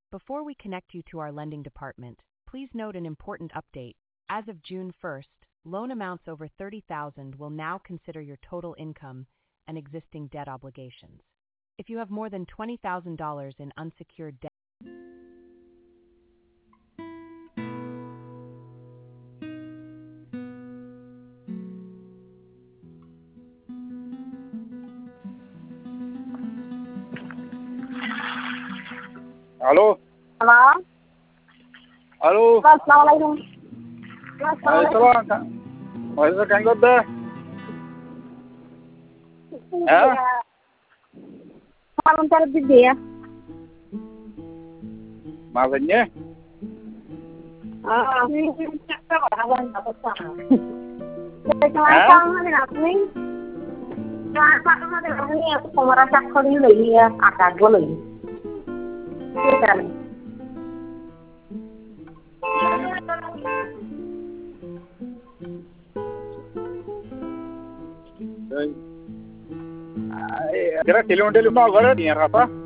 Before we connect you to our lending department, please note an important update. As of June 1st, loan amounts over $30,000 will now consider your total income and existing debt obligations. If you have more than $20,000 in unsecured debt, Halo. Halo. Halo. Assalamualaikum. Waalaikumsalam. Waalaikumsalam kang Gode. Ya. Malam tadi dia. Maksudnya? Ini cakap apa dapat sana. Kelihatan ada apa? Kelihatan ada apa ni? Aku pemerasa kali lagi ya, agak lagi. Kan. Kira kilometer 5 घर है यहाँ का